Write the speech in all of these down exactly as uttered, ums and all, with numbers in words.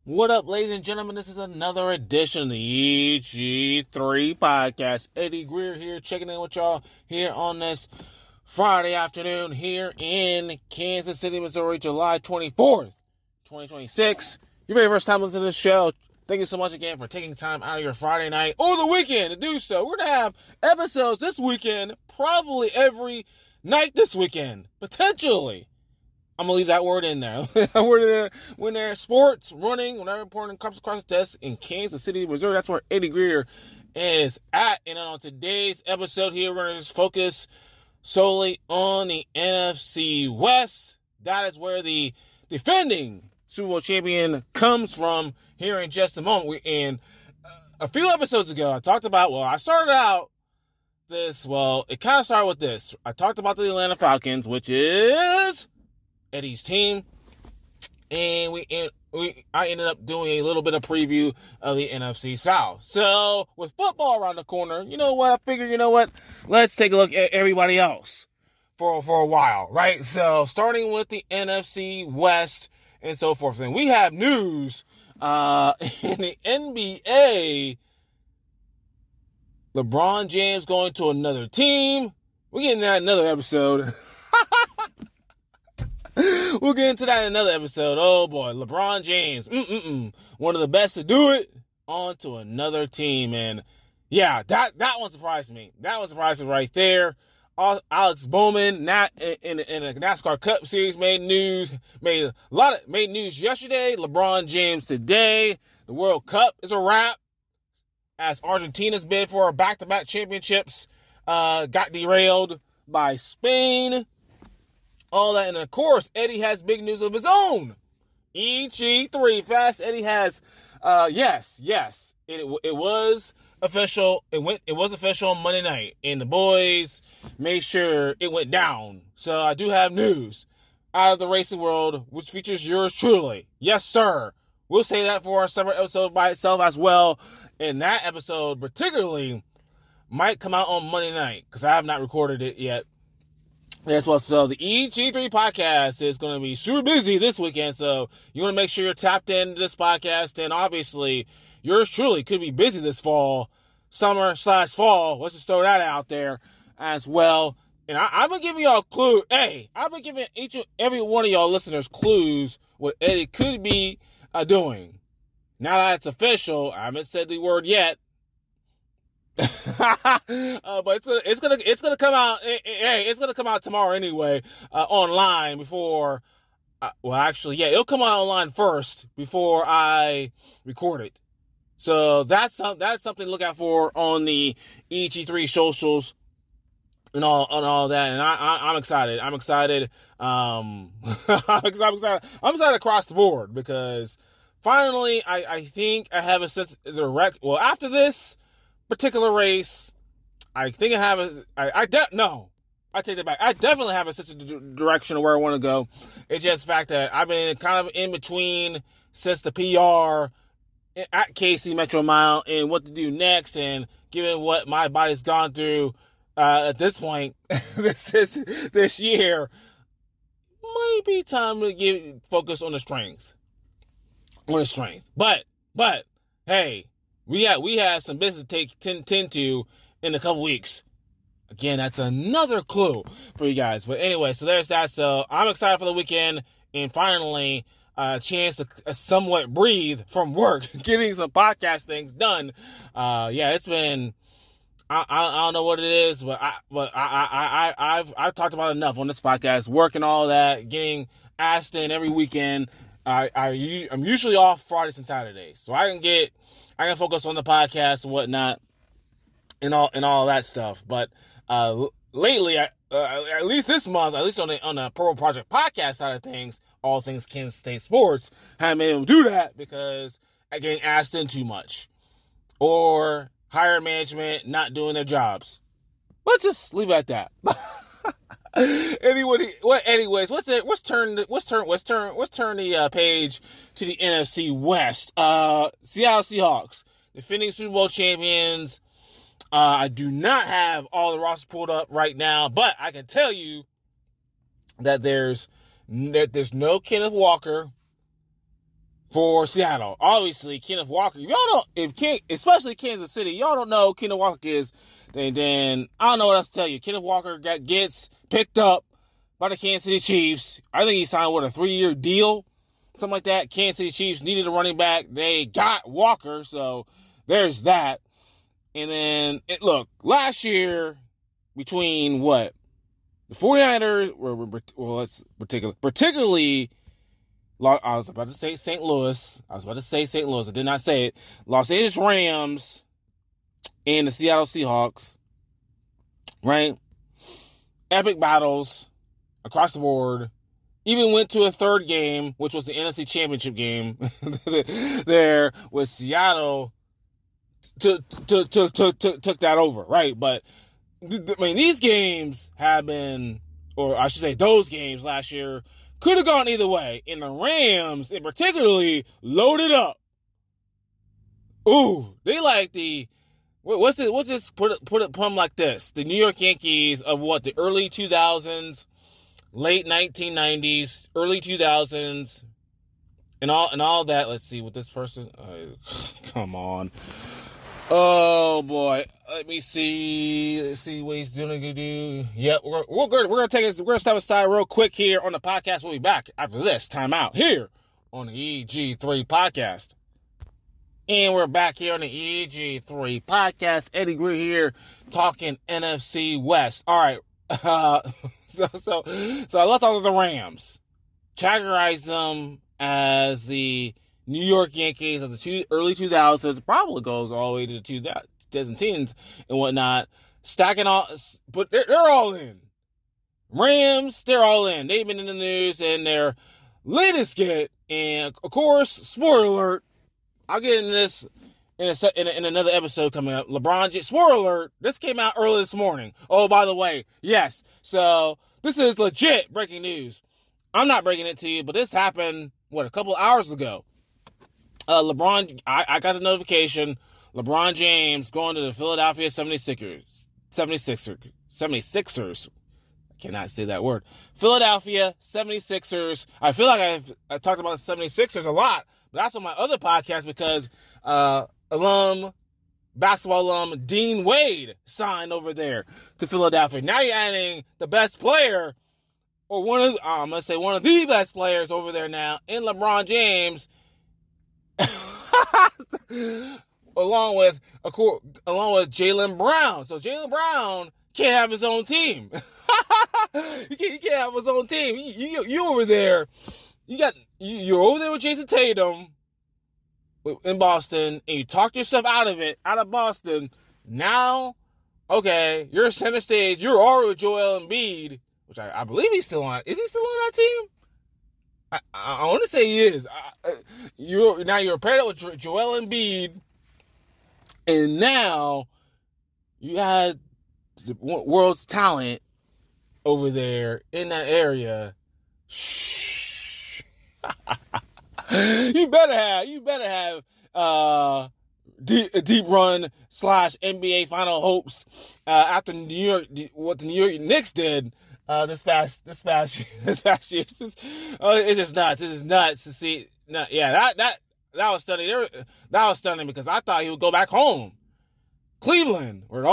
What up, ladies and gentlemen? This is another edition of the E G three podcast. Eddie Greer here, checking in with y'all here on this Friday afternoon here in Kansas City, Missouri, July twenty-fourth, twenty twenty-six. Your very first time listening to the show. Thank you so much again for taking time out of your Friday night or the weekend to do so. We're going to have episodes this weekend, probably every night this weekend, potentially. I'm going to leave that word in there. We're there when there's sports, running, whenever important comes across the desk in Kansas City, Missouri. That's where Eddie Greer is at. And on today's episode here, we're going to just focus solely on the N F C West. That is where the defending Super Bowl champion comes from here in just a moment. We, and a few episodes ago, I talked about, well, I started out this, well, it kind of started with this. I talked about the Atlanta Falcons, which is Eddie's team, and we, and we I ended up doing a little bit of preview of the N F C South. So with football around the corner, you know what? I figured, you know what? Let's take a look at everybody else for for a while, right? So starting with the N F C West and so forth. And we have news uh, in the N B A. LeBron James going to another team. We're getting that in another episode. We'll get into that in another episode. Oh boy, LeBron James, mm-mm-mm. one of the best to do it, on to another team. And yeah, that, that one surprised me. That one surprised me right there. Alex Bowman, not in, in, in a NASCAR Cup Series, made news. Made a lot of made news yesterday. LeBron James today. The World Cup is a wrap, as Argentina's bid for back-to-back championships uh, got derailed by Spain. All that, and of course, Eddie has big news of his own. E G three, Fast Eddie has, uh, yes, yes, it it was official. It went, it was official on Monday night, and the boys made sure it went down. So I do have news out of the racing world, which features yours truly. Yes, sir. We'll say that for a separate episode by itself as well. And that episode particularly might come out on Monday night, because I have not recorded it yet. That's what, so the E G three podcast is going to be super busy this weekend, so you want to make sure you're tapped into this podcast, and obviously, yours truly could be busy this fall, summer slash fall. Let's just throw that out there as well. And I, I've been giving y'all clue. Hey, I've been giving each and every one of y'all listeners clues what Eddie could be uh, doing. Now that it's official, I haven't said the word yet. uh, but it's gonna, it's gonna, it's gonna come out. Hey, it's gonna come out tomorrow anyway, uh, online before. Uh, well, actually, yeah, it'll come out online first before I record it. So that's some, that's something to look out for on the E G three socials and all, and all that. And I, I I'm excited. I'm excited. Um, I'm excited. I'm excited across the board, because finally, I, I think I have a sense of direct. Well, after this particular race, I think I have a, I, I de- no, I take that back. I definitely have a sense of d- direction of where I want to go. It's just the fact that I've been kind of in between since the P R at K C Metro Mile and what to do next. And given what my body's gone through uh, at this point, this, this this year, might be time to give focus on the strength, on the strength. But but hey. We had we had some business to take tend, tend to in a couple weeks. Again, that's another clue for you guys. But anyway, so there's that. So I'm excited for the weekend, and finally a uh, chance to uh, somewhat breathe from work, getting some podcast things done. Uh, yeah, it's been I, I I don't know what it is, but I but I I I I've I've talked about enough on this podcast. Work and all that, getting asked in every weekend. I I I'm usually off Fridays and Saturdays, so I can get. I can focus on the podcast and whatnot, and all and all that stuff. But uh, lately, I, uh, at least this month, at least on the on the Pro Project podcast side of things, all things Kansas State sports, haven't been able to do that because I'm getting asked in too much, or higher management not doing their jobs. Let's just leave it at that. Anyway, what? Anyways, let's let's turn let's turn let's turn let's turn the uh, page to the N F C West. Uh, Seattle Seahawks, defending Super Bowl champions. Uh, I do not have all the rosters pulled up right now, but I can tell you that there's that there's no Kenneth Walker. for Seattle. Obviously, Kenneth Walker. If y'all don't, if Ken, especially Kansas City, y'all don't know who Kenneth Walker is, then, then I don't know what else to tell you. Kenneth Walker got, gets picked up by the Kansas City Chiefs. I think he signed with a three-year deal, something like that. Kansas City Chiefs needed a running back. They got Walker, so there's that. And then, it, look, last year, between what? The 49ers were, were well, let's particular, particularly, I was about to say Saint Louis. I was about to say Saint Louis. I did not say it. Los Angeles Rams and the Seattle Seahawks, right? Epic battles across the board. Even went to a third game, which was the N F C Championship game there with Seattle to, to, to, to, to, took that over, right? But, I mean, these games have been, or I should say those games last year, could have gone either way. And the Rams, in particularly, loaded up. Ooh, they like the, what's it, what's this, put it, put it, put them like this. The New York Yankees of what, the early two thousands, late nineteen nineties, early two thousands, and all, and all that. Let's see what this person, uh, come on. Oh boy, let me see. Let's see what he's doing to do. Yep, we're we're good. We're gonna take this. We're gonna step aside real quick here on the podcast. We'll be back after this time out here on the E G three podcast, and we're back here on the E G three podcast. Eddie Greer here, talking N F C West. All right, uh, so so so I left off with the Rams, categorized them as the New York Yankees of the two, early two thousands, probably goes all the way to the twenty tens and whatnot. Stacking all, but they're, they're all in. Rams, they're all in. They've been in the news and their latest get, and of course, spoiler alert, I'll get into this in, a, in, a, in another episode coming up. LeBron James, spoiler alert, this came out early this morning. Oh, by the way, yes. So this is legit breaking news. I'm not breaking it to you, but this happened, what, a couple hours ago. Uh, LeBron, I, I got the notification, LeBron James going to the Philadelphia seventy-sixers, seventy-sixers, seventy-sixers, I cannot say that word, Philadelphia seventy-sixers. I feel like I've I talked about the seventy-sixers a lot, but that's on my other podcast because uh, alum, basketball alum Dean Wade signed over there to Philadelphia. Now you're adding the best player, or one of, uh, I'm going to say one of the best players over there now in LeBron James, along with along with Jaylen Brown. So Jaylen Brown can't have his own team. he, can't, he can't have his own team. You, you, you over there, you got you, you're over there with Jason Tatum in Boston, and you talked yourself out of it, out of Boston. Now, okay, you're center stage. You're already with Joel Embiid, which I, I believe he's still on. Is he still on that team? I, I want to say he is. I, you're now you're paired up with Joel Embiid, and now you had the world's talent over there in that area. Shh. you better have. You better have uh, deep, a deep run slash N B A final hopes uh, after New York. What the New York Knicks did. Uh, this past, this past, this past year, it's just, uh, it's just nuts. It's just nuts to see. No, yeah, that that that was stunning. Were, that was stunning because I thought he would go back home, Cleveland, where it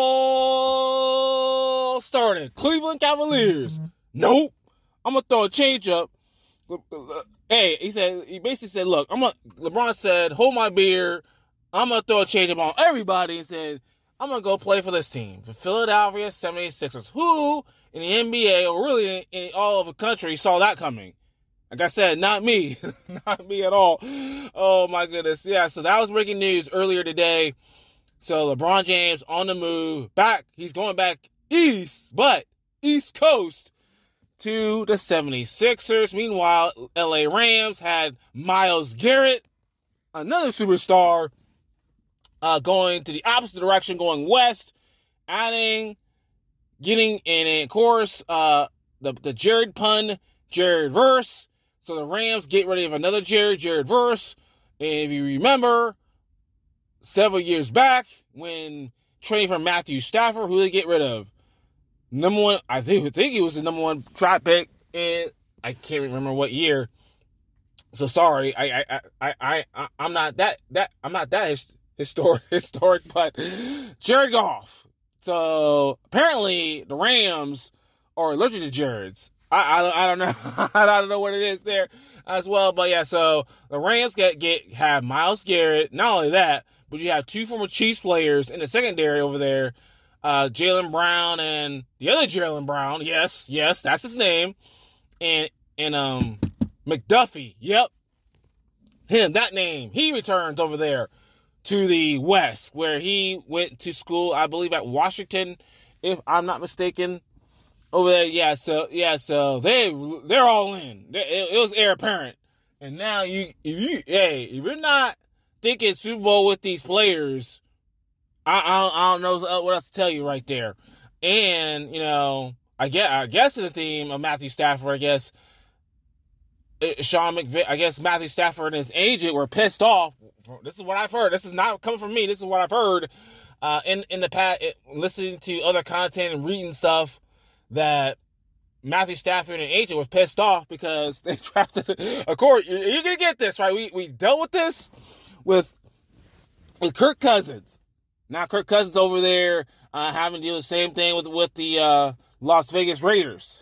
all started. Cleveland Cavaliers. Nope. I'm gonna throw a change up. Hey, he said. He basically said, "Look, I'm gonna." LeBron said, "Hold my beer. I'm gonna throw a change up on everybody." And said, "I'm gonna go play for this team, the Philadelphia seventy-sixers, who." In the N B A, or really in, in all of the country, saw that coming. Like I said, not me. Not me at all. Oh, my goodness. Yeah, so that was breaking news earlier today. So LeBron James on the move. Back. He's going back east, but East Coast to the seventy-sixers. Meanwhile, L A Rams had Myles Garrett, another superstar, uh, going to the opposite direction, going west, adding... Getting in, of course, uh, the, the Jared pun, Jared verse. So the Rams get rid of another Jared, Jared verse. And if you remember, several years back, when trading for Matthew Stafford, who they get rid of? Number one, I think, I think he was the number one draft pick in, I can't remember what year. So sorry, I I I I, I I'm not that that I'm not that his, historic historic, but Jared Goff. So apparently the Rams are allergic to Jareds. I, I, I don't know. I don't know what it is there as well. But yeah, so the Rams get, get have Myles Garrett. Not only that, but you have two former Chiefs players in the secondary over there. Uh, Jaylen Brown and the other Jaylen Brown. Yes, yes, that's his name. And and um McDuffie. Yep. Him, that name. He returns over there to the West, where he went to school, I believe, at Washington, if I'm not mistaken. Over there, yeah, so, yeah, so they, they're all in. It, it was heir apparent. And now you, if you, hey, if you're not thinking Super Bowl with these players, I, I, I don't know what else to tell you right there. And, you know, I guess, I guess in the theme of Matthew Stafford, I guess, Sean McVay, I guess Matthew Stafford and his agent were pissed off. This is what I've heard. This is not coming from me. This is what I've heard uh, in, in the past, listening to other content and reading stuff, that Matthew Stafford and agent was pissed off because they drafted. Of course, you're gonna get this right. We we dealt with this with with Kirk Cousins. Now Kirk Cousins over there uh, having to do the same thing with with the uh, Las Vegas Raiders.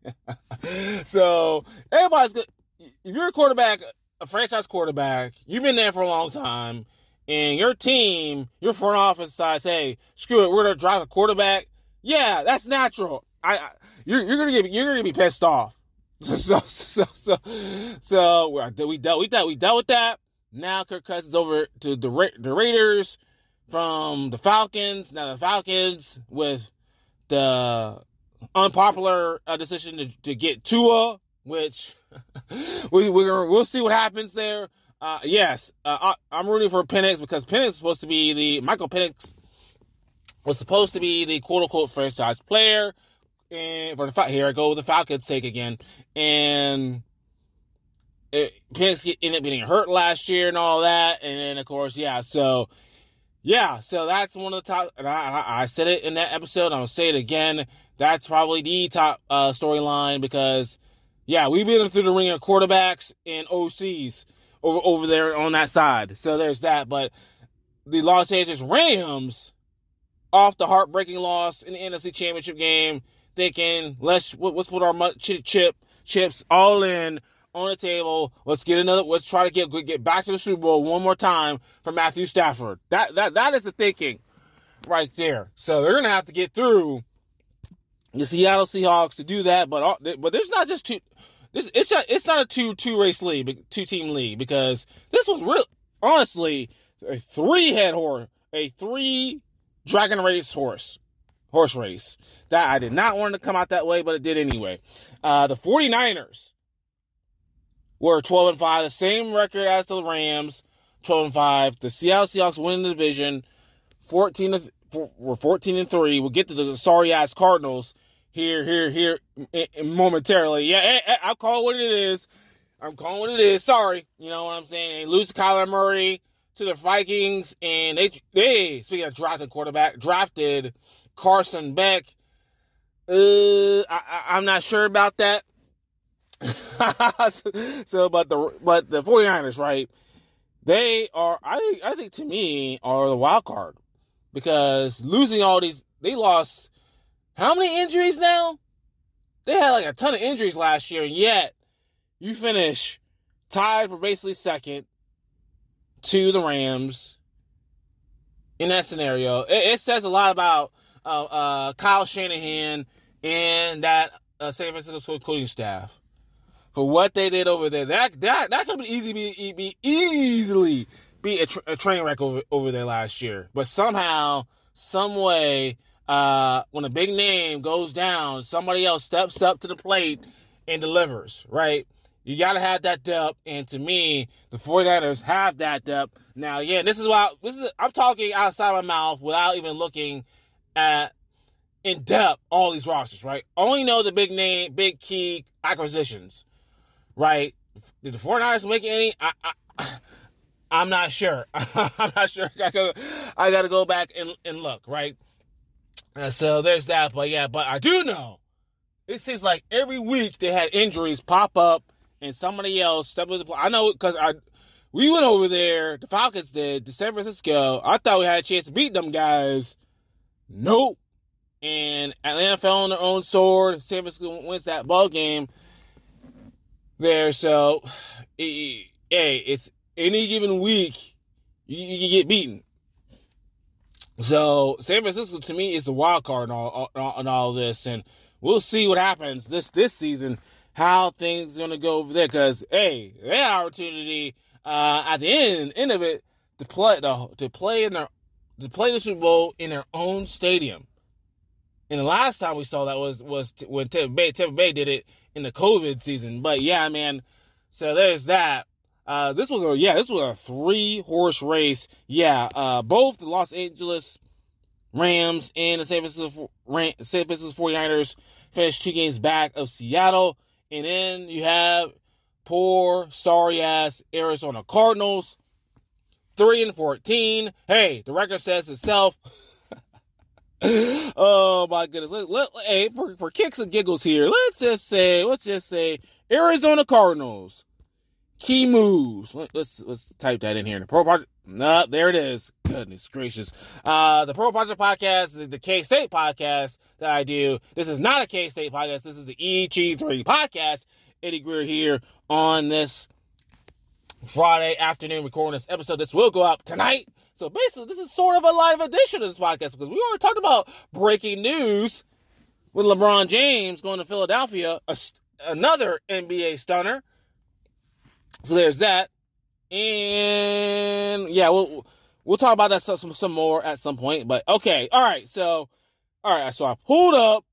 So everybody's good. If you're a quarterback, a franchise quarterback, you've been there for a long time, and your team, your front office decides, hey, screw it, we're gonna draft a quarterback. Yeah, that's natural. I, I you're you're gonna get you're gonna be pissed off. So so so so, so we dealt we dealt we dealt with that. Now Kirk Cousins over to the Ra- the Raiders from the Falcons. Now the Falcons with the unpopular uh, decision to, to get Tua, which we we're we'll see what happens there. Uh, yes, uh, I, I'm rooting for Penix because Penix is supposed to be the Michael Penix was supposed to be the quote unquote franchise player. And for the here I go with the Falcons' sake again, and it, Penix ended up getting hurt last year and all that, and then of course, yeah, so yeah, so that's one of the top. And I, I, I said it in that episode. I'm gonna say it again. That's probably the top uh, storyline because, yeah, we've been through the ring of quarterbacks and O Cs over over there on that side. So there's that. But the Los Angeles Rams, off the heartbreaking loss in the N F C Championship game, thinking, let's let's put our chip, chip chips all in on the table. Let's get another. Let's try to get get back to the Super Bowl one more time for Matthew Stafford. That that that is the thinking, right there. So they're gonna have to get through the Seattle Seahawks to do that. But but there's not just two. This it's just, it's not a two two race league, two team league because this was real. Honestly, a three head horse, a three dragon race horse. Horse race. That I did not want it to come out that way, but it did anyway. Uh, the 49ers were twelve and five, the same record as the Rams, twelve and five. The Seattle Seahawks win the division, fourteen were fourteen and three. We'll get to the sorry ass Cardinals here, here, here momentarily. Yeah, I'll call it what it is. I'm calling what it is. Sorry, you know what I'm saying. They lose to Kyler Murray to the Vikings, and they they speaking of drafted quarterback, drafted Carson Beck. Uh, I, I, I'm not sure about that. so, but the but the 49ers, right? They are, I think, I think to me, are the wild card because losing all these, they lost how many injuries now? They had like a ton of injuries last year, and yet you finish tied for basically second to the Rams in that scenario. It, it says a lot about uh, uh, Kyle Shanahan and that uh, San Francisco coaching staff for what they did over there. That that that could be easy be, be easily be a, tra- a train wreck over over there last year. But somehow, some way, uh, when a big name goes down, somebody else steps up to the plate and delivers. Right? You got to have that depth, and to me, the 49ers have that depth. Now, yeah, this is why this is I'm talking outside my mouth without even looking at in depth all these rosters, right? Only know the big name, big key acquisitions, right? Did the 49ers make any? I, I, I'm not sure. I'm not sure. I gotta, I gotta go back and, and look, right? Uh, so there's that, but yeah, but I do know it seems like every week they had injuries pop up and somebody else stepped into the play. I know because I we went over there, the Falcons did, to San Francisco. I thought we had a chance to beat them guys. Nope. And Atlanta fell on their own sword. San Francisco wins that ball game there. So, it, hey, it's any given week, you, you can get beaten. So, San Francisco, to me, is the wild card in all, all, in all this. And we'll see what happens this, this season, how things are going to go over there. Because, hey, they had an opportunity uh, at the end, end of it to play, to, to, play in their, to play the Super Bowl in their own stadium. And the last time we saw that was was t- when Tampa Bay, Tampa Bay did it in the COVID season. But yeah, man. So there's that. Uh, this was a yeah, this was a three horse race. Yeah, uh, both the Los Angeles Rams and the San Francisco Ram, San Francisco forty-niners finished two games back of Seattle, and then you have poor sorry ass Arizona Cardinals, three and fourteen. Hey, the record says itself. Oh my goodness! Let, let, hey, for, for kicks and giggles here, let's just say, let's just say, Arizona Cardinals key moves. Let, let's let's type that in here in the Pro Project. Nah, there it is. Goodness gracious! Uh, the Pro Project podcast, the, the K-State podcast that I do. This is not a K-State podcast. This is the E G three podcast. Eddie Greer here on this Friday afternoon, recording this episode. This will go up tonight. So basically, this is sort of a live edition of this podcast because we already talked about breaking news with LeBron James going to Philadelphia, a, another N B A stunner. So there's that. And yeah, we'll we'll talk about that some some more at some point. But okay, all right. So all right, so I pulled up,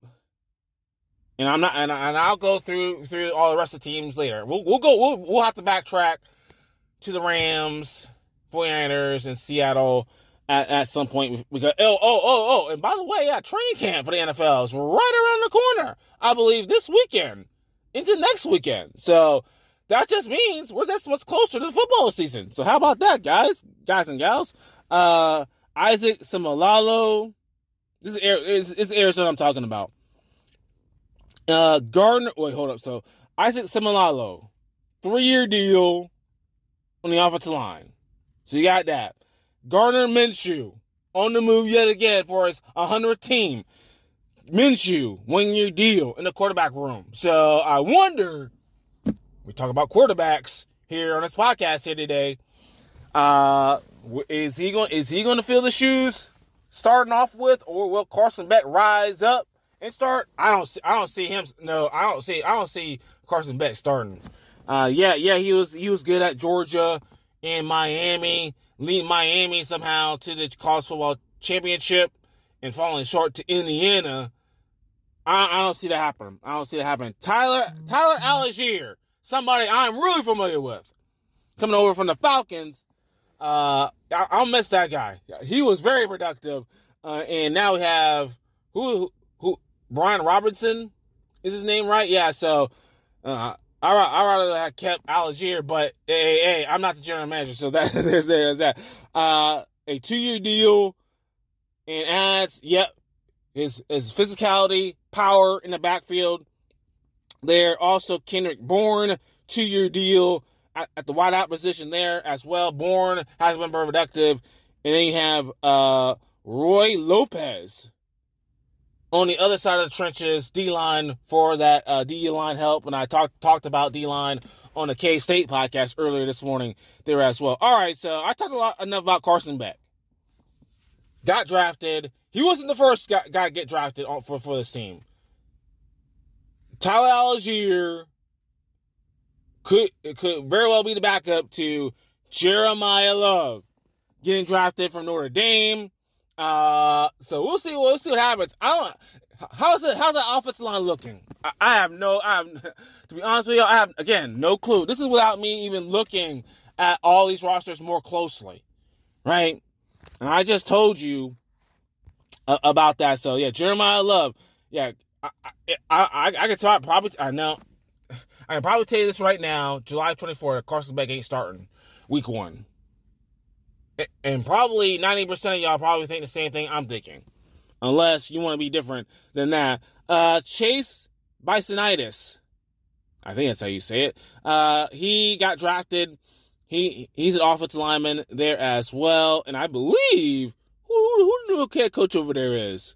and I'm not, and, I, and I'll go through through all the rest of the teams later. We'll we'll go. We'll we'll have to backtrack to the Rams, forty-niners, and Seattle at, at some point. Because, oh, oh, oh, oh, and by the way, yeah, training camp for the N F L is right around the corner. I believe this weekend into next weekend. So that just means we're this much closer to the football season. So how about that, guys, guys and gals? Uh, Isaac Seumalo. This is, this is Arizona I'm talking about. Uh, Gardner. Wait, hold up. So Isaac Seumalo, three-year deal on the offensive line. So you got that. Gardner Minshew on the move yet again for his one hundredth team. Minshew, one-year deal in the quarterback room. So I wonder, we talk about quarterbacks here on this podcast here today. Uh, is he going? Is he going to fill the shoes starting off with, or will Carson Beck rise up and start? I don't see. I don't see him. No, I don't see. I don't see Carson Beck starting. Uh, yeah, yeah, he was he was good at Georgia and Miami, lead Miami somehow to the college football championship and falling short to Indiana. I, I don't see that happening. I don't see that happening. Tyler Tyler Algier, somebody I'm really familiar with, coming over from the Falcons. Uh, I, I'll miss that guy. He was very productive. Uh, and now we have who, who who Brian Robinson is his name, right? Yeah. So uh, I I rather have kept Algier, but hey, hey, I'm not the general manager, so that there's there's that. Uh, a two-year deal and adds, yep, his his physicality, power in the backfield. There also Kendrick Bourne, two-year deal at, at the wideout position there as well. Bourne has been very productive, and then you have uh, Roy Lopez on the other side of the trenches, D-line for that uh, D-line help. And I talked talked about D-line on the K-State podcast earlier this morning there as well. All right, so I talked a lot enough about Carson Beck. Got drafted. He wasn't the first guy, guy to get drafted on, for, for this team. Tyler Algier could, could very well be the backup to Jeremiah Love getting drafted from Notre Dame. Uh, so we'll see. We'll see what happens. I don't. How's it? How's that offensive line looking? I, I have no. I have, to be honest with you, I have again no clue. This is without me even looking at all these rosters more closely, right? And I just told you uh, about that. So yeah, Jeremiah Love. Yeah, I I I, I can tell. Probably I know. I can probably tell you this right now. July twenty-fourth, Carson Beck ain't starting week one. And probably ninety percent of y'all probably think the same thing I'm thinking. Unless you want to be different than that. Uh, Chase Bisonitis I think that's how you say it. Uh, he got drafted. He he's an offensive lineman there as well, and I believe who who the new head coach over there is.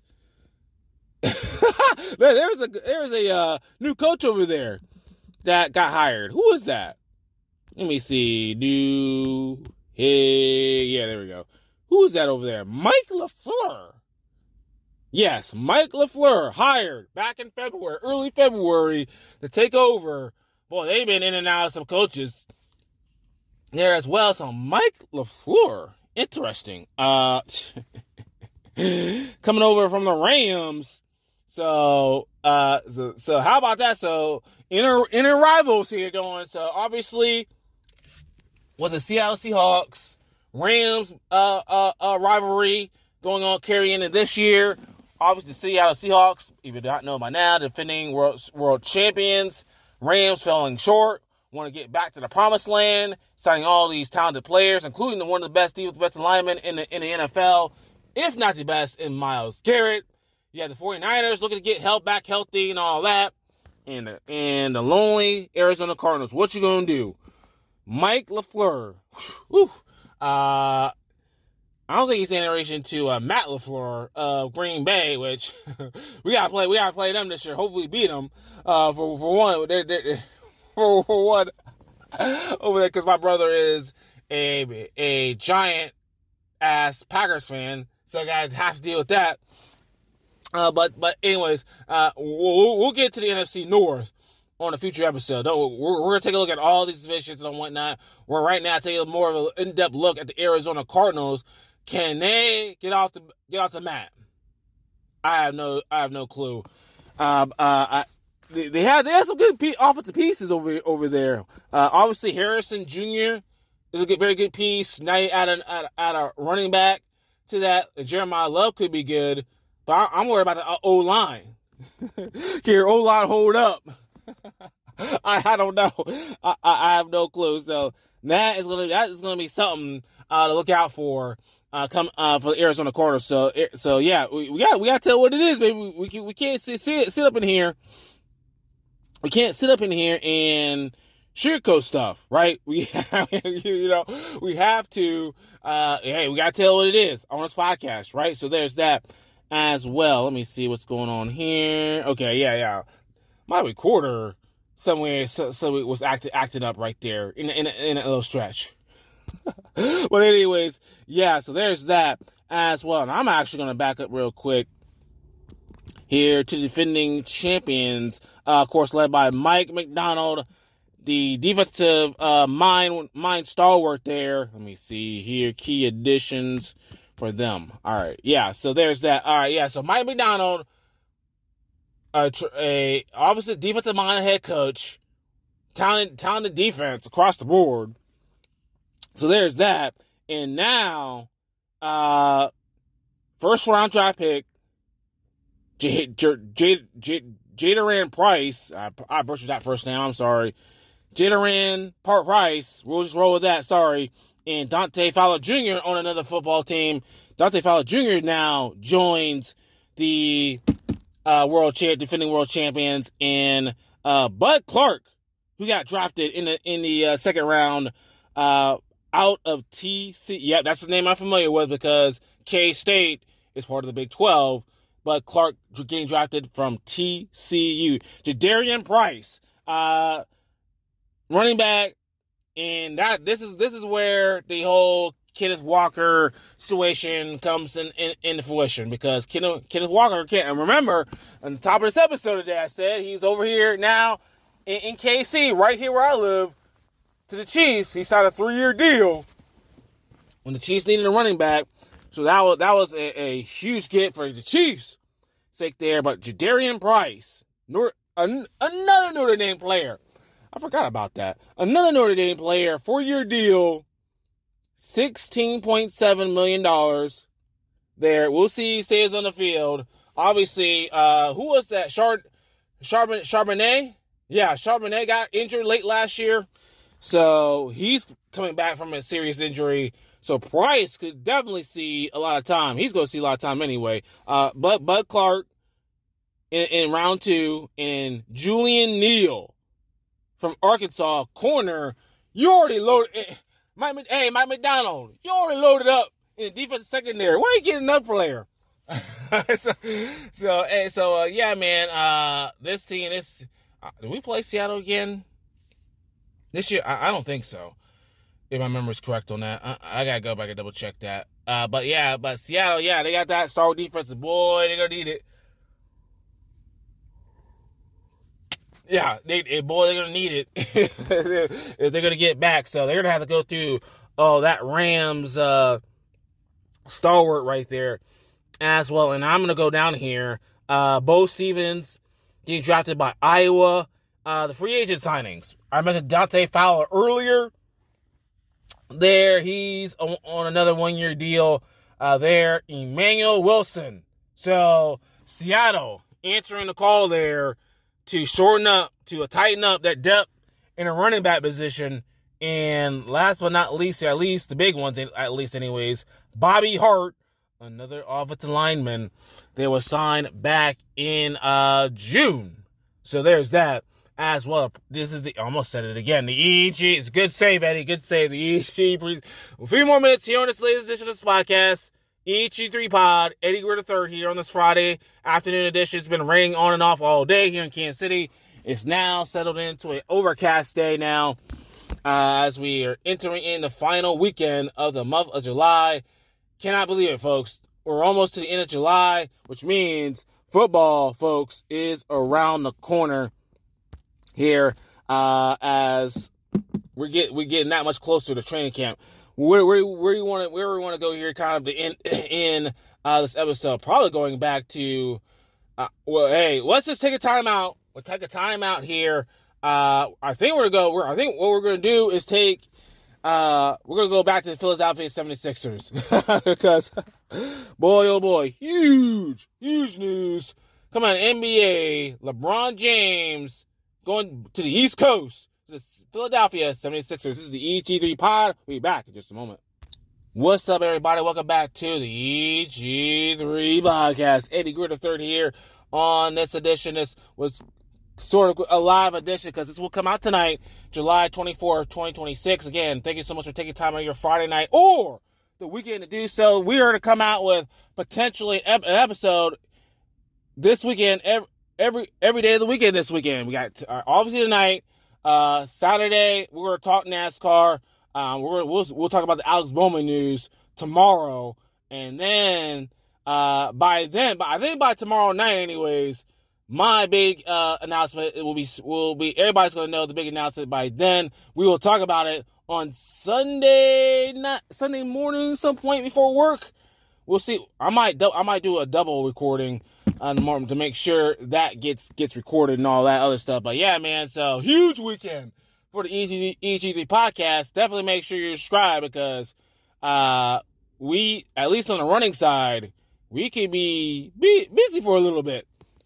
there's a there's a uh, new coach over there that got hired. Who is that? Let me see. New hey yeah, there we go. Who is that over there? Mike LaFleur. Yes, Mike LaFleur hired back in February, early February, to take over. Boy, they've been in and out of some coaches there as well. So Mike LaFleur, interesting. Uh, coming over from the Rams. So, uh, so, so how about that? So inner inner rivals here going. So obviously, with the Seattle Seahawks, Rams uh, uh, uh, rivalry going on, carrying into this year. Obviously, the Seattle Seahawks, if you do not know by now, defending world, world champions. Rams falling short, want to get back to the promised land, signing all these talented players, including the one of the best defensive linemen in the, in the N F L, if not the best, in Myles Garrett. You have the 49ers looking to get held back healthy and all that. And the, and the lonely Arizona Cardinals. What you going to do? Mike LaFleur. Whew, uh... I don't think he's in relation to uh, Matt LaFleur of Green Bay, which we gotta play. We gotta play them this year. Hopefully, beat them uh, for for one. They're, they're, for, for one over there, because my brother is a a giant ass Packers fan, so I gotta have to deal with that. Uh, but but anyways, uh, we'll, we'll get to the N F C North on a future episode. Don't, we're, we're gonna take a look at all these divisions and whatnot. We're right now taking more of an in-depth look at the Arizona Cardinals. Can they get off the get off the mat? I have no I have no clue. Um, uh, I, they, they have they have some good pe- offensive pieces over over there. Uh, obviously Harrison Junior is a good, very good piece. Now you add an add, add a running back to that. Jeremiah Love could be good, but I, I'm worried about the O line. Can your O line hold up? I I don't know. I, I I have no clue. So that is gonna that is gonna be something uh, to look out for. Uh, come uh, for the Arizona Cardinals. So, so yeah, we, we got we got to tell what it is, baby. We we, we can't sit, sit sit up in here. We can't sit up in here and sugarcoat stuff, right? We you know we have to. Uh, hey, we got to tell what it is on this podcast, right? So there's that as well. Let me see what's going on here. Okay, yeah, yeah. My recorder somewhere so, so it was acting acting up right there in in in a little stretch. But anyways, yeah, so there's that as well. And I'm actually going to back up real quick here to defending champions, uh, of course, led by Mike Macdonald, the defensive uh, mind, mind stalwart there. Let me see here, key additions for them. All right, yeah, so there's that. All right, yeah, so Mike Macdonald, a, a obviously defensive minded head coach, talented, talented defense across the board. So there's that. And now, uh, first round draft pick, J- J- J- J- Jadaran Price. I, I butchered that first name. I'm sorry. Jadaran Part Price. We'll just roll with that. Sorry. And Dante Fowler Junior on another football team. Dante Fowler Junior now joins the uh, world champ, defending world champions, and uh, Bud Clark, who got drafted in the in the uh, second round. Uh, Out of T C, yeah, that's the name I'm familiar with because K-State is part of the Big twelve, but Clark getting drafted from T C U. Jadarian Price, uh, running back, and that this is this is where the whole Kenneth Walker situation comes in, in into fruition, because Kenneth, Kenneth Walker can't. And remember, on the top of this episode today, I said he's over here now in, in K C, right here where I live. To the Chiefs, he signed a three-year deal when the Chiefs needed a running back. So that was that was a, a huge get for the Chiefs' sake there. But Jadarian Price, Nor, an, another Notre Dame player. I forgot about that. Another Notre Dame player, four-year deal, sixteen point seven million dollars there. We'll see he stays on the field. Obviously, uh, who was that? Chard, Charbonnet? Charbonnet? Yeah, Charbonnet got injured late last year. So he's coming back from a serious injury. So Price could definitely see a lot of time. He's going to see a lot of time anyway. Uh, but Bud Clark in, in round two, and Julian Neal from Arkansas, corner. You already loaded. Mike, hey, Mike McDonald, you already loaded up in the defensive secondary. Why are you getting another player? so, so, hey, so uh, yeah, man. Uh, this team, this uh, did we play Seattle again this year? I, I don't think so. If my memory's correct on that, I, I gotta go back and double check that. Uh, but yeah, but Seattle, yeah, they got that star defensive. Boy, they're gonna need it. Yeah, they, boy, they're gonna need it if they're gonna get back. So they're gonna have to go through oh that Rams uh, stalwart right there as well. And I'm gonna go down here. Uh, Bo Stevens getting drafted by Iowa. Uh, the free agent signings. I mentioned Dante Fowler earlier. There, he's on, on another one-year deal. Uh, there, Emmanuel Wilson. So Seattle answering the call there to shorten up, to tighten up that depth in a running back position. And last but not least, at least the big ones, at least anyways, Bobby Hart, another offensive lineman that was signed back in uh, June. So there's that as well. This is the, almost said it again, the E E G. It's a good save, Eddie. Good save. The E E G. A few more minutes here on this latest edition of this podcast. E E G three Pod, Eddie Greer the third here on this Friday afternoon edition. It's been raining on and off all day here in Kansas City. It's now settled into an overcast day now uh, as we are entering in the final weekend of the month of July. Cannot believe it, folks. We're almost to the end of July, which means football, folks, is around the corner here uh, as we're, get, we're getting that much closer to training camp. Where where where you want to where we want to go here, kind of the in in uh, this episode, probably going back to uh, well, hey, let's just take a time out. We'll take a time out here. Uh, I think we're gonna go. We're, I think what we're gonna do is take. Uh, we're gonna go back to the Philadelphia seventy-sixers because, boy, oh boy, huge, huge news. Come on, N B A, LeBron James going to the East Coast. The Philadelphia seventy-sixers. This is the E G three Pod. We'll be back in just a moment. What's up, everybody? Welcome back to the E G three Podcast. Eddie Greer the third here on this edition. This was sort of a live edition because this will come out tonight, July twenty-fourth, twenty twenty-six. Again, thank you so much for taking time out of your Friday night or the weekend to do so. We are to come out with potentially an episode this weekend, every every, every day of the weekend this weekend. We got uh, obviously tonight. Uh, Saturday, we're going to talk NASCAR. Um, we're, we'll, we'll talk about the Alex Bowman news tomorrow. And then, uh, by then, but I think by tomorrow night anyways, my big, uh, announcement, it will be, will be, everybody's going to know the big announcement by then. We will talk about it on Sunday night, Sunday morning, some point before work. We'll see. I might, do, I might do a double recording on the morning to make sure that gets gets recorded and all that other stuff. But yeah, man, so huge weekend for the E G three Podcast. Definitely make sure you subscribe because uh, we, at least on the running side, we can be, be busy for a little bit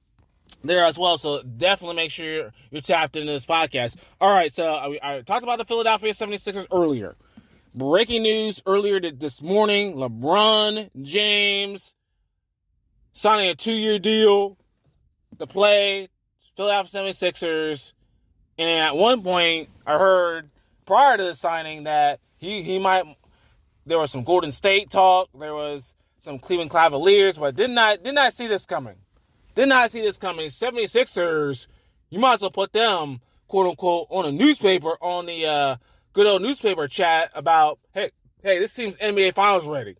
there as well. So definitely make sure you're, you're tapped into this podcast. All right, so I, I talked about the Philadelphia seventy-sixers earlier. Breaking news earlier this morning, LeBron James signing a two-year deal to play Philadelphia seventy-sixers. And at one point, I heard prior to the signing that he, he might, there was some Golden State talk, there was some Cleveland Cavaliers, but did not, did not see this coming. Did not see this coming. seventy-sixers, you might as well put them, quote unquote, on a newspaper, on the uh, good old newspaper chat about, hey, hey, this team's N B A Finals ready.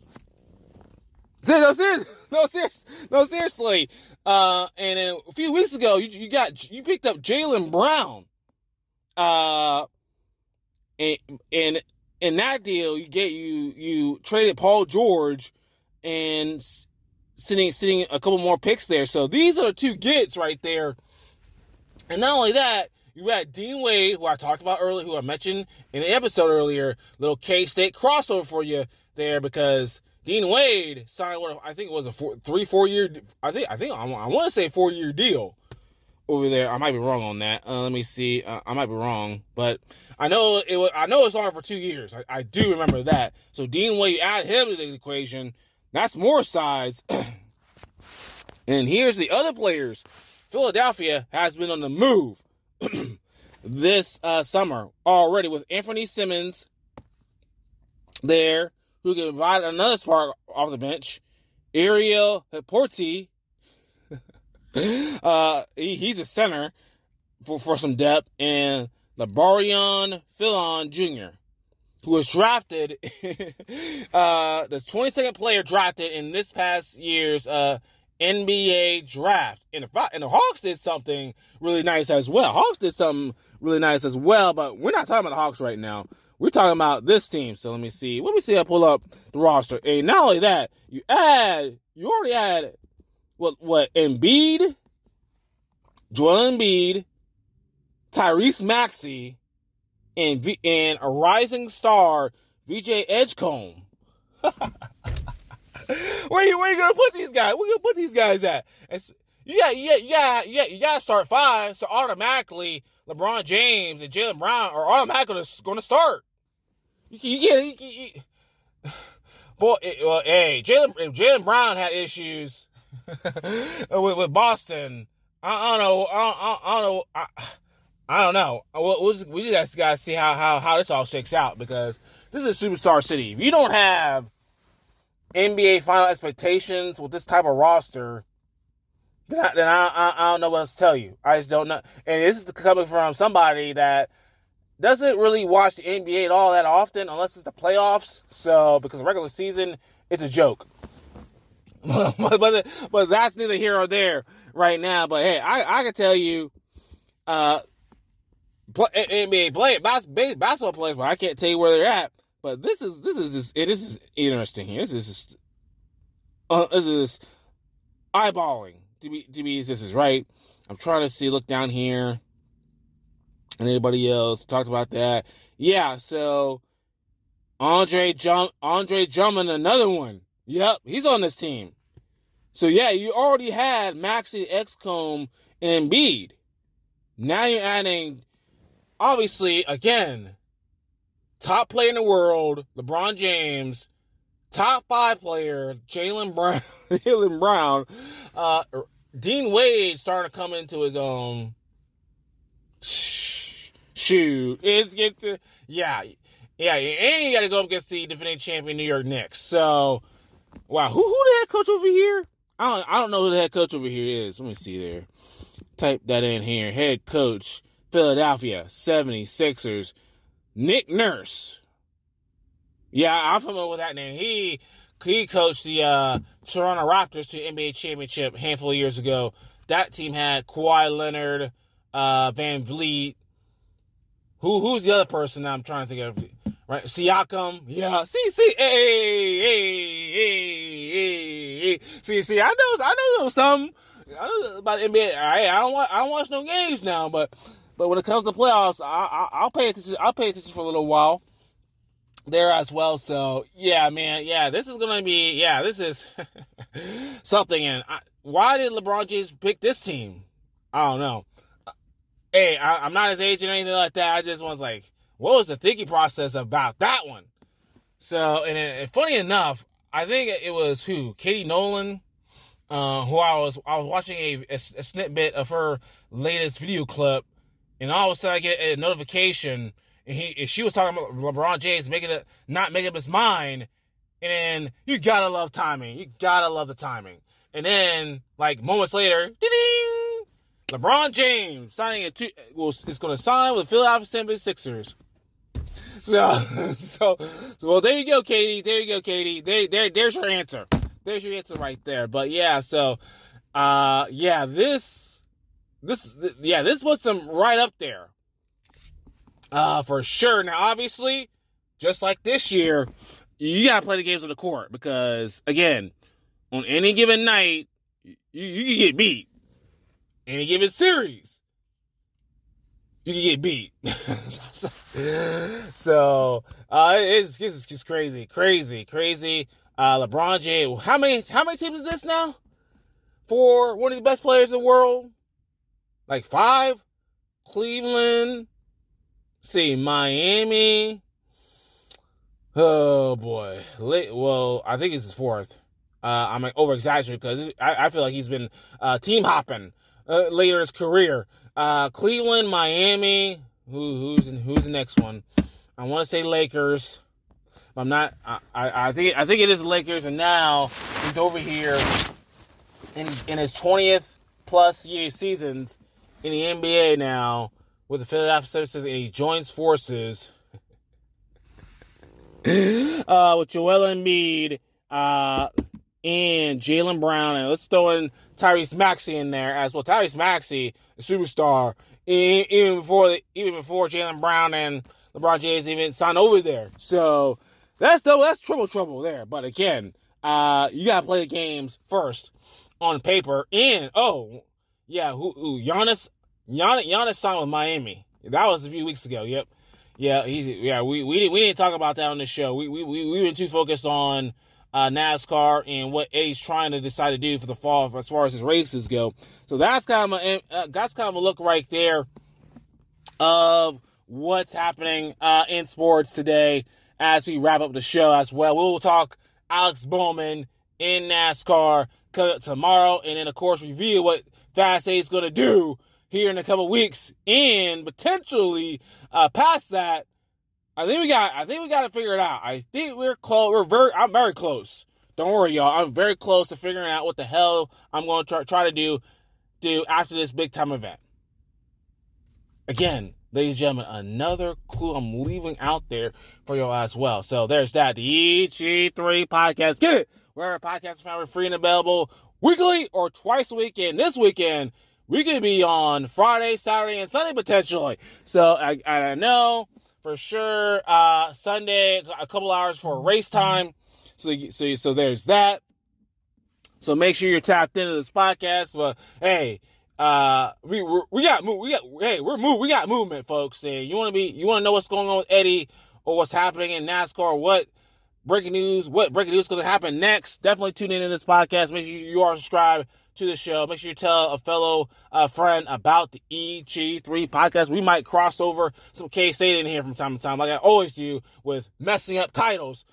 No, seriously, no, seriously, no, seriously. Uh, and then a few weeks ago, you, you got you picked up Jaylen Brown. Uh, and and in that deal, you get you you traded Paul George and sitting sitting a couple more picks there. So these are the two gets right there. And not only that, you had Dean Wade, who I talked about earlier, who I mentioned in the episode earlier, little K-State crossover for you there because Dean Wade signed what I think it was a four, three, four year. I think I think I, I want to say four year deal over there. I might be wrong on that. Uh, let me see. Uh, I might be wrong, but I know it was. I know it's on for two years. I, I do remember that. So Dean Wade, you add him to the equation. That's more sides. And here's the other players. Philadelphia has been on the move. this uh, summer already with Anthony Simmons there, who can provide another spark off the bench. Ariel Porti, uh, he, he's a center for, for some depth, and Labarion Philon Junior, who was drafted, uh, the twenty-second player drafted in this past year's uh, N B A draft. And the, and the Hawks did something really nice as well. Hawks did something really nice as well, but we're not talking about the Hawks right now. We're talking about this team. So let me see. Let me see. I pull up the roster. And not only that, you add, you already had, what, what, Embiid, Joel Embiid, Tyrese Maxey, and v, and a rising star, V J Edgecombe. where you where you gonna put these guys? Where you gonna put these guys at? It's, yeah, yeah, yeah, yeah. You gotta start five, so automatically LeBron James and Jaylen Brown are automatically gonna start. You can, you can, you can you, boy. Well, hey, Jaylen Jaylen Brown had issues with, with Boston. I, I don't know. I, I, I don't know. I, I don't know. We'll, we'll just, we just gotta see how, how, how this all shakes out, because this is a superstar city. If you don't have N B A final expectations with this type of roster, then I, then I, I, I don't know what else to tell you. I just don't know. And this is coming from somebody that doesn't really watch the N B A at all that often, unless it's the playoffs. So, because the regular season, it's a joke. but, but, but that's neither here or there right now. But hey, I, I can tell you, uh, N B A play, basketball players, but I can't tell you where they're at. But this is this is this, it is interesting here. This is just, uh, this is eyeballing to be to be this is right. I'm trying to see, look down here, and anybody else talked about that. Yeah, so Andre Jum Andre Drummond, another one. Yep, he's on this team. So yeah, you already had Maxey, Edgecombe, and Embiid. Now you're adding, obviously, again, top player in the world, LeBron James, top five player, Jaylen Brown, Jaylen Brown, uh, Dean Wade starting to come into his own. Shoot, it's get to yeah, yeah, and you got to go up against the defending champion New York Knicks. So, wow, who who the head coach over here? I don't I don't know who the head coach over here is. Let me see there. Type that in here. Head coach, Philadelphia seventy-sixers, Nick Nurse. Yeah, I'm familiar with that name. He he coached the uh, Toronto Raptors to the N B A championship a handful of years ago. That team had Kawhi Leonard, uh, Van Vliet. Who who's the other person that I'm trying to think of? Right, Siakam. Yeah, see, see, hey, hey, hey, hey, hey. See, see, I know, I know some. I know about N B A. I, I don't watch, I don't watch no games now, but but when it comes to playoffs, I, I I'll pay attention. I'll pay attention for a little while there as well. So yeah, man, yeah, this is gonna be yeah, this is something. And I, why did LeBron James pick this team? I don't know. Hey, I, I'm not his agent or anything like that. I just was like, what was the thinking process about that one? So, and, and funny enough, I think it was who? Katie Nolan, uh, who I was I was watching a, a, a snippet of her latest video clip, and all of a sudden I get a notification, and he and she was talking about LeBron James making it not making up his mind, and then you gotta love timing. You gotta love the timing. And then, like moments later, ding! LeBron James signing a two, well, is going to sign with the Philadelphia seventy-sixers. So, so, so, well, there you go, Katie. There you go, Katie. There, there, there's your answer. There's your answer right there. But yeah, so, uh, yeah, this, this, yeah, this puts them right up there, uh, for sure. Now, obviously, just like this year, you gotta play the games on the court because, again, on any given night, you, you can get beat. Any given series, you can get beat. so uh, it's, it's just crazy, crazy, crazy. Uh, LeBron James. How many? How many teams is this now? For one of the best players in the world, like five. Cleveland. Let's see, Miami. Oh boy. Well, I think it's his fourth. Uh, I'm like over exaggerating because I, I feel like he's been uh, team hopping. Uh, later in his career. Uh, Cleveland, Miami, who who's in, who's the next one? I want to say Lakers. But I'm not. I, I, I think I think it is Lakers, and now he's over here in in his twentieth plus year seasons in the N B A now with the Philadelphia seventy-sixers, and he joins forces uh, with Joel Embiid uh, and Jaylen Brown, and let's throw in Tyrese Maxey in there as well. Tyrese Maxey, a superstar, even before the, even before Jaylen Brown and LeBron James even signed over there. So that's the, that's triple trouble there. But again, uh, you gotta play the games first on paper. And oh yeah, who, who Giannis, Giannis, Giannis signed with Miami. That was a few weeks ago. Yep, yeah, he's yeah. We we didn't we didn't talk about that on the show. We we we we were too focused on uh, NASCAR and what Eddie's trying to decide to do for the fall as far as his races go. So that's kind of a, uh, that's kind of a look right there of what's happening uh, in sports today as we wrap up the show as well. We'll talk Alex Bowman in NASCAR tomorrow, and then of course review what Fast Eight is going to do here in a couple weeks, and potentially uh, past that. I think we got. I think we got to figure it out. I think we're close. We're very. I'm very close. Don't worry, y'all. I'm very close to figuring out what the hell I'm going to try, try to do, do after this big time event. Again, ladies and gentlemen, another clue I'm leaving out there for y'all as well. So there's that. The E G three podcast. Get it? Where podcasts are found free and available weekly or twice a week. And this weekend, we could be on Friday, Saturday, and Sunday potentially. So I, I know for sure uh, Sunday, a couple hours for race time. So, so, so there's that. So make sure you're tapped into this podcast. But hey, uh, we we got we got hey we're move we got movement, folks. And you want to be you want to know what's going on with Eddie or what's happening in NASCAR? What breaking news? What breaking news is going to happen next? Definitely tune in to this podcast. Make sure you are subscribed to the show. Make sure you tell a fellow uh, friend about the E G three podcast. We might cross over some K-State in here from time to time, like I always do with messing up titles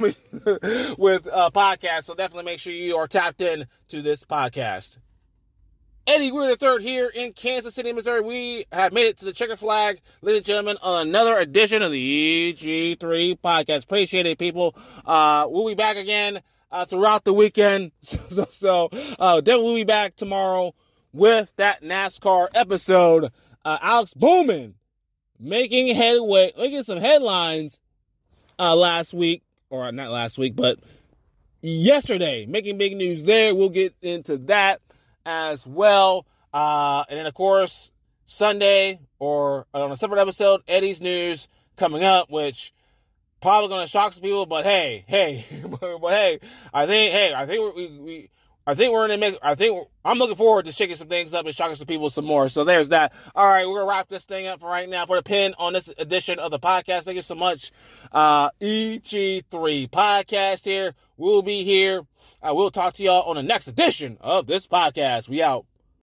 with uh, podcasts. So definitely make sure you are tapped in to this podcast. Eddie Weir the third here in Kansas City, Missouri. We have made it to the checker flag, ladies and gentlemen, on another edition of the E G three podcast. Appreciate it, people. Uh, we'll be back again Uh, throughout the weekend. So, so, so uh, definitely we'll be back tomorrow with that NASCAR episode. Uh, Alex Bowman making headway, making some headlines uh, last week, or not last week, but yesterday, making big news there. We'll get into that as well. Uh, and then, of course, Sunday, or on a separate episode, Eddie's News coming up, which probably going to shock some people, but hey, hey, but, but hey, I think, hey, I think we, we, I think we're in the mix. I think I'm looking forward to shaking some things up and shocking some people some more. So there's that. All right, we're gonna wrap this thing up for right now. Put a pin on this edition of the podcast. Thank you so much. Uh, E G three podcast here. We'll be here. Uh, we'll talk to y'all on the next edition of this podcast. We out.